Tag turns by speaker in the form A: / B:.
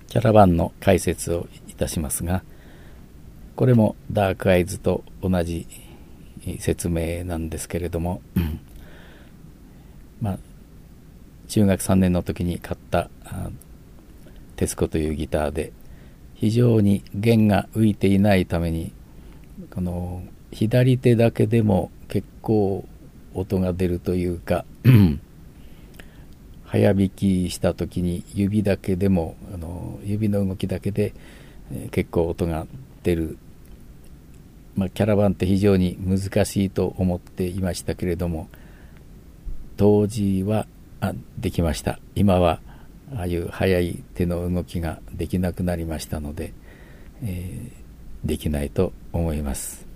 A: キャラバンの解説をいたしますが、これもダークアイズと同じ説明なんですけれども、中学3年の時に買ったテスコというギターで、非常に弦が浮いていないために、この左手だけでも結構音が出るというか早弾きした時に指だけでも指の動きだけで結構音が出る、キャラバンって非常に難しいと思っていましたけれども、当時はできました。今はああいう速い手の動きができなくなりましたので、できないと思います。